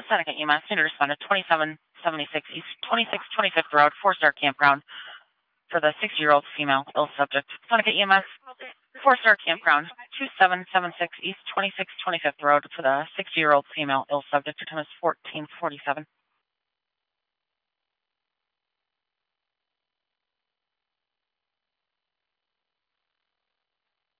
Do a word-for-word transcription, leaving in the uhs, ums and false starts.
Seneca E M S, need to respond to twenty-seven seventy-six East twenty-six twenty-fifth Road, four-star campground for the sixty-year-old female ill subject. Seneca E M S, four-star campground, two seven seven six East twenty-six twenty-fifth Road for the sixty-year-old female ill subject. Your time is fourteen forty-seven.